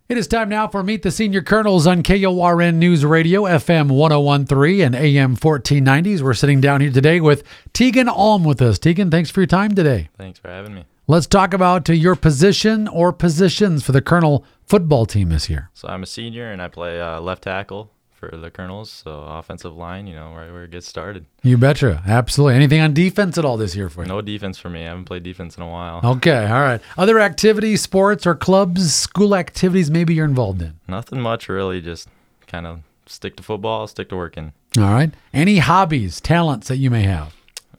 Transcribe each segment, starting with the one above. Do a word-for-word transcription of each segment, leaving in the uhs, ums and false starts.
It is time now for Meet the Senior Colonels on K O R N News Radio, F M one oh one point three and A M fourteen nineties. We're sitting down here today with Tegan Alm with us. Tegan, thanks for your time today. Thanks for having me. Let's talk about uh, your position or positions for the Colonel football team this year. So I'm a senior, and I play uh, left tackle for the Colonels, so offensive line, you know, right where it gets started. You betcha. Absolutely. Anything on defense at all this year for you? No defense for me. I haven't played defense in a while. Okay, all right. Other activities, sports or clubs, school activities maybe you're involved in? Nothing much, really. Just kind of stick to football, stick to working. All right. Any hobbies, talents that you may have?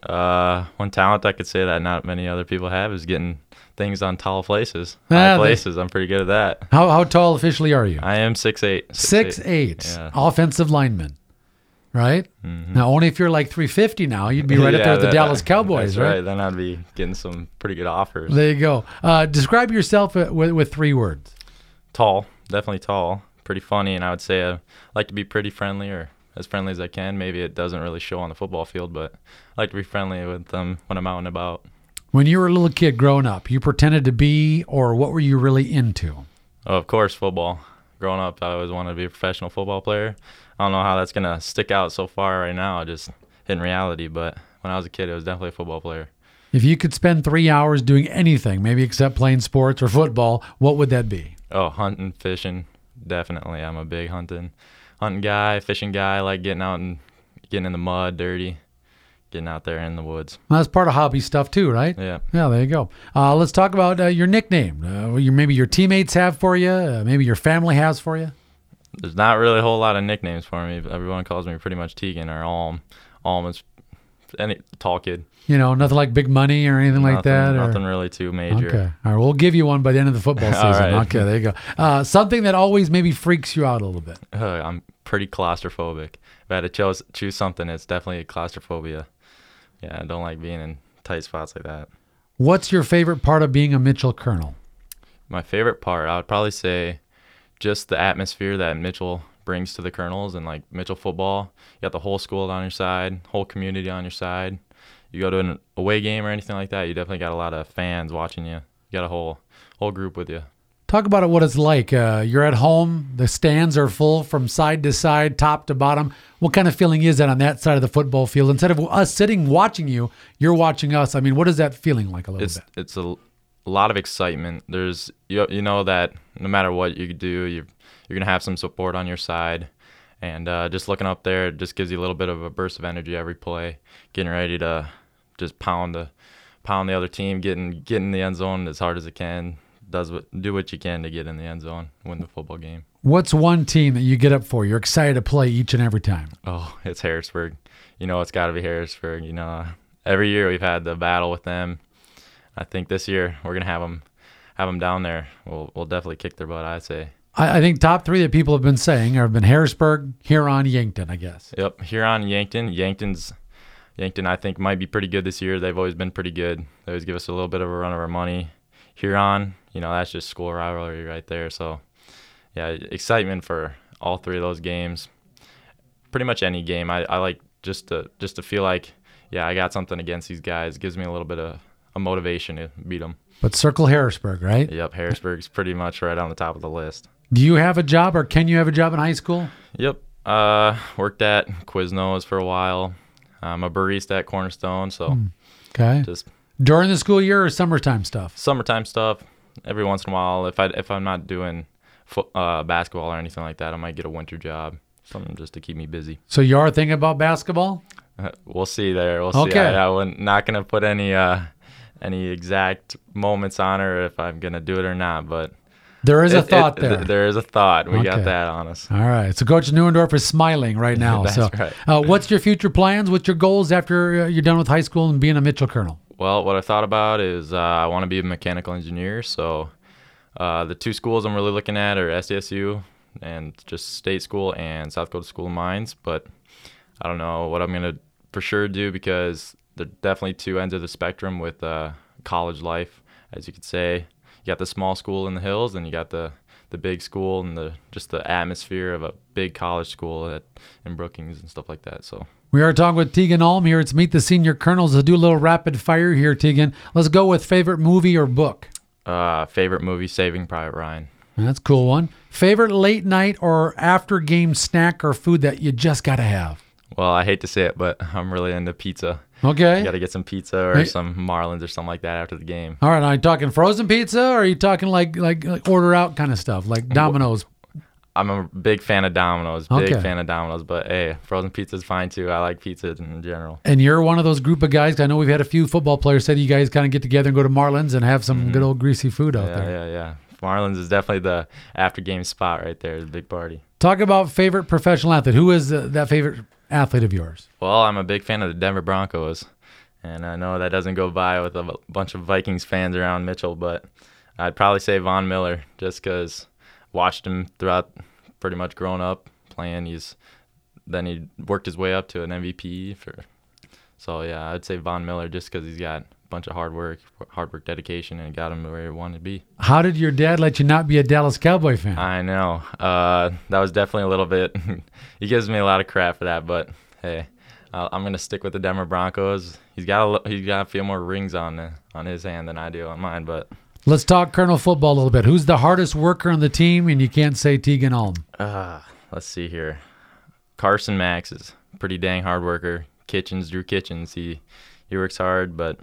Uh, one talent I could say that not many other people have is getting things on tall places. Ah, High they- places. I'm pretty good at that. How how tall officially are you? I am six eight. Six eight. Yeah. Offensive lineman, right? Now, only if you're like three fifty now, you'd be right up Yeah, there with the that- Dallas Cowboys, that's right? right? Then I'd be getting some pretty good offers. There you go. Uh, describe yourself uh, with, with three words. Tall, definitely tall. Pretty funny, and I would say I like to be pretty friendly, or as friendly as I can. Maybe it doesn't really show on the football field, but I like to be friendly with them when I'm out and about. When you were a little kid growing up, you pretended to be, or what were you really into? Oh, of course, football. Growing up, I always wanted to be a professional football player. I don't know how that's going to stick out so far right now, just in reality, but when I was a kid, it was definitely a football player. If you could spend three hours doing anything, maybe except playing sports or football, what would that be? Oh, hunting, fishing, definitely. I'm a big hunting hunting guy, fishing guy. I like getting out and getting in the mud, dirty, getting out there in the woods. Well, that's part of hobby stuff too, right? Yeah. Yeah, there you go. Uh, let's talk about uh, your nickname. Uh, your, maybe your teammates have for you. Uh, maybe your family has for you. There's not really a whole lot of nicknames for me. Everyone calls me pretty much Tegan or Alm. Alm is any tall kid. You know, nothing like big money or anything like nothing, that? Or? Nothing really too major. Okay. All right. We'll give you one by the end of the football season. All right. Okay. There you go. Uh, something that always maybe freaks you out a little bit. Uh, I'm pretty claustrophobic. If I had to choose, choose something, it's definitely claustrophobia. Yeah, I don't like being in tight spots like that. What's your favorite part of being a Mitchell Colonel? My favorite part, I would probably say just the atmosphere that Mitchell brings to the Colonels, and like Mitchell football. You got the whole school on your side, whole community on your side. You go to an away game or anything like that, you definitely got a lot of fans watching you. You got a whole whole group with you. Talk about it, what it's like. Uh, you're at home. The stands are full from side to side, top to bottom. What kind of feeling is that on that side of the football field? Instead of us sitting watching you, you're watching us. I mean, what is that feeling like a little It's bit? it's a, a lot of excitement. There's you you know that no matter what you do, you're you're gonna have some support on your side, and uh, just looking up there, it just gives you a little bit of a burst of energy every play, getting ready to just pound the pound the other team, getting getting in the end zone as hard as it can. Does what do what you can to get in the end zone, win the football game. What's one team that you get up for? You're excited to play each and every time. Oh, it's Harrisburg. You know, it's got to be Harrisburg. You know, every year we've had the battle with them. I think this year we're gonna have them have them down there. We'll we'll definitely kick their butt, I'd say. I, I think top three that people have been saying have been Harrisburg, Huron, Yankton, I guess. Yep, Huron, Yankton. Yankton's Yankton, I think, might be pretty good this year. They've always been pretty good. They always give us a little bit of a run of our money. Huron, you know, that's just school rivalry right there. So, yeah, excitement for all three of those games. Pretty much any game. I, I like just to just to feel like, yeah, I got something against these guys. It gives me a little bit of a motivation to beat them. But circle Harrisburg, right? Yep, Harrisburg's pretty much right on the top of the list. Do you have a job, or can you have a job in high school? Yep. Uh, worked at Quiznos for a while. I'm a barista at Cornerstone, so Okay. just During the school year or summertime stuff? summertime stuff. Every once in a while, if I if I'm not doing fo- uh, basketball or anything like that, I might get a winter job, something just to keep me busy. So you are thinking about basketball? We'll see there. We'll see. Okay. I, I wouldn't not gonna put any uh any exact moments on her if I'm gonna do it or not, but There is a it- thought it- there. th- there is a thought. We Okay. got that on us. All right. So Coach Neuendorf is smiling right now. That's so, right. uh, what's your future plans? What's your goals after uh, you're done with high school and being a Mitchell Colonel? Well, what I thought about is uh, I want to be a mechanical engineer. So uh, the two schools I'm really looking at are S D S U and just state school and South Dakota School of Mines. But I don't know what I'm going to for sure do because they're definitely two ends of the spectrum with uh, college life, as you could say. You got the small school in the hills, and you got the, the big school and the just the atmosphere of a big college school at, in Brookings and stuff like that. So We are talking with Tegan Alm here. It's Meet the Senior Colonels. Let's do a little rapid fire here, Tegan. Let's go with favorite movie or book. uh, favorite movie, Saving Private Ryan. That's a cool one. Favorite late night or after game snack or food that you just got to have? Well, I hate to say it, but I'm really into pizza. Okay. You got to get some pizza or Hey. some Marlins or something like that after the game. All right. Are you talking frozen pizza or are you talking like like, like order out kind of stuff, like Domino's? I'm a big fan of Domino's, big Okay. fan of Domino's, but hey, frozen pizza is fine too. I like pizza in general. And you're one of those group of guys. I know we've had a few football players say that you guys kind of get together and go to Marlins and have some good old greasy food out Yeah, there. yeah, yeah. Marlins is definitely the after game spot right there. The big party. Talk about favorite professional athlete. Who is uh, that favorite athlete of yours? Well, I'm a big fan of the Denver Broncos, and I know that doesn't go by with a b- bunch of Vikings fans around Mitchell, but I'd probably say Von Miller just because watched him throughout pretty much growing up playing. He's then he worked his way up to an M V P for. So yeah, I'd say Von Miller just because he's got a bunch of hard work, hard work, dedication, and got him to where he wanted to be. How did your dad let you not be a Dallas Cowboy fan? I know. Uh, that was definitely a little bit. He gives me a lot of crap for that, but hey, uh, I'm gonna stick with the Denver Broncos. He's got a, lo- he's got a few more rings on the, on his hand than I do on mine, but Let's talk Colonel football a little bit. Who's the hardest worker on the team? And you can't say Tegan Alm. uh, let's see here. Carson Max is a pretty dang hard worker. Kitchens, Drew Kitchens, he he works hard, but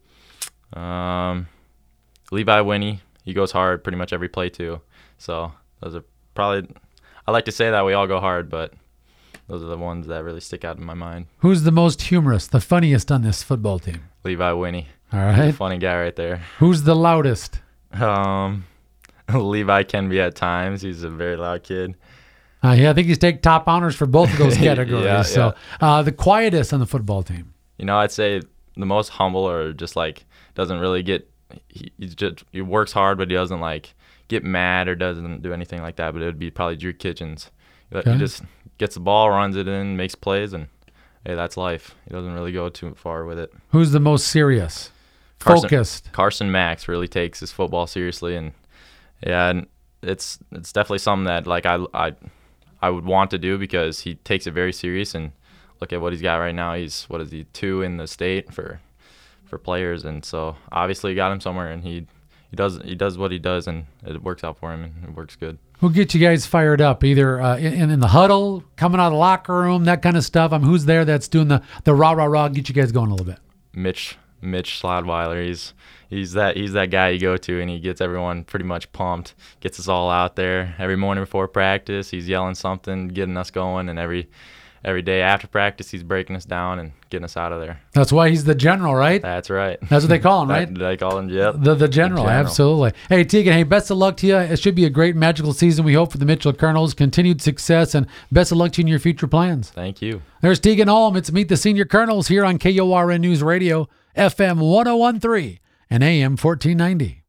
um, Levi Winnie, he goes hard pretty much every play too. So those are probably. I like to say that we all go hard, but those are the ones that really stick out in my mind. Who's the most humorous, the funniest on this football team? Levi Winnie, All he's a right. funny guy right there. Who's the loudest? Um, Levi can be at times. He's a very loud kid. Uh, yeah, I think he's take top honors for both of those categories. Yeah, so uh, the quietest on the football team. You know, I'd say the most humble, or just like doesn't really get. He he's just he works hard, but he doesn't like get mad or doesn't do anything like that. But it would be probably Drew Kitchens. He Okay. just gets the ball, runs it in, makes plays, and hey, that's life. He doesn't really go too far with it. Who's the most serious? Carson- Focused. Carson Max really takes his football seriously, and yeah, and it's it's definitely something that like I I I would want to do because he takes it very serious. And look at what he's got right now. He's what is he two in the state for for players, and so obviously he got him somewhere, and he he does he does what he does, and it works out for him, and it works good. Who gets you guys fired up, either uh, in, in the huddle, coming out of the locker room, that kind of stuff? I mean, who's there that's doing the, the rah, rah, rah, get you guys going a little bit? Mitch Mitch Slodweiler. He's he's that he's that guy you go to, and he gets everyone pretty much pumped. Gets us all out there every morning before practice. He's yelling something, getting us going, and every every day after practice, he's breaking us down and getting us out of there. That's why he's the general, right? That's right. That's what they call him, right? That- They call him, yep. The the general, The general. absolutely. Hey, Tegan, hey, best of luck to you. It should be a great magical season, we hope, for the Mitchell Colonels. Continued success, and best of luck to you in your future plans. Thank you. There's Tegan Alm. It's Meet the Senior Colonels here on K O R N News Radio, F M one oh one point three and A M fourteen ninety.